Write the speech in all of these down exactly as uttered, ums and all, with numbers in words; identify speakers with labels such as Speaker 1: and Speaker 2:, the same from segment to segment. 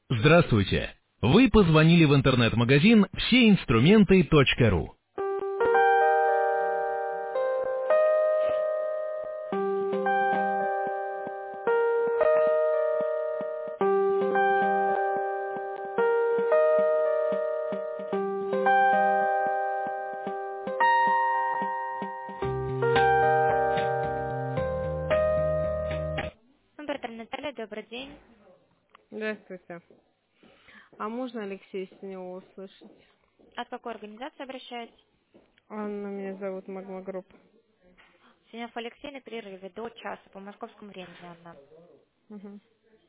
Speaker 1: Здравствуйте! Вы позвонили в интернет-магазин все инструменты точка ру.
Speaker 2: Номер Наталья, добрый день.
Speaker 3: Здравствуйте. А можно Алексей с него услышать?
Speaker 2: От какой организации обращаетесь?
Speaker 3: Анна меня зовут, Магма Групп.
Speaker 2: Синев Алексей на перерыве до часа по московскому времени, Анна.
Speaker 3: Угу.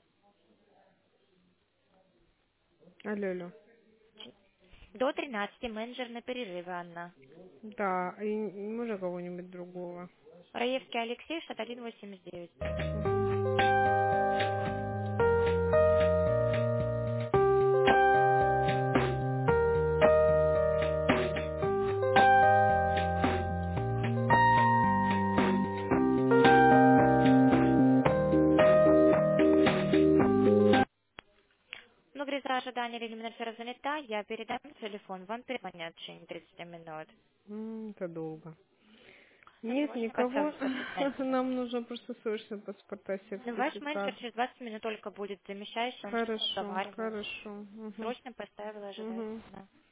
Speaker 3: Алло, алло.
Speaker 2: До тринадцати менеджер на перерыве, Анна.
Speaker 3: Да, и можно кого-нибудь другого.
Speaker 2: Раевский Алексей, штат один восемьдесят девять.
Speaker 3: Угу.
Speaker 2: Ну, говорит, за ожидание или менеджера занята, я передам телефон, вам перезвонят в течение тридцати минут.
Speaker 3: М, Это долго.
Speaker 2: Ну,
Speaker 3: Нет
Speaker 2: срочно
Speaker 3: никого.
Speaker 2: поставлю обязательно.
Speaker 3: Нам нужно просто срочно паспорта,
Speaker 2: Ну, ваш
Speaker 3: сертификат.
Speaker 2: менеджер через двадцать минут только будет замещающий, он сейчас
Speaker 3: Хорошо,
Speaker 2: разговаривает.
Speaker 3: хорошо. Угу.
Speaker 2: Срочно поставила ожидать.
Speaker 3: Угу.
Speaker 2: Да.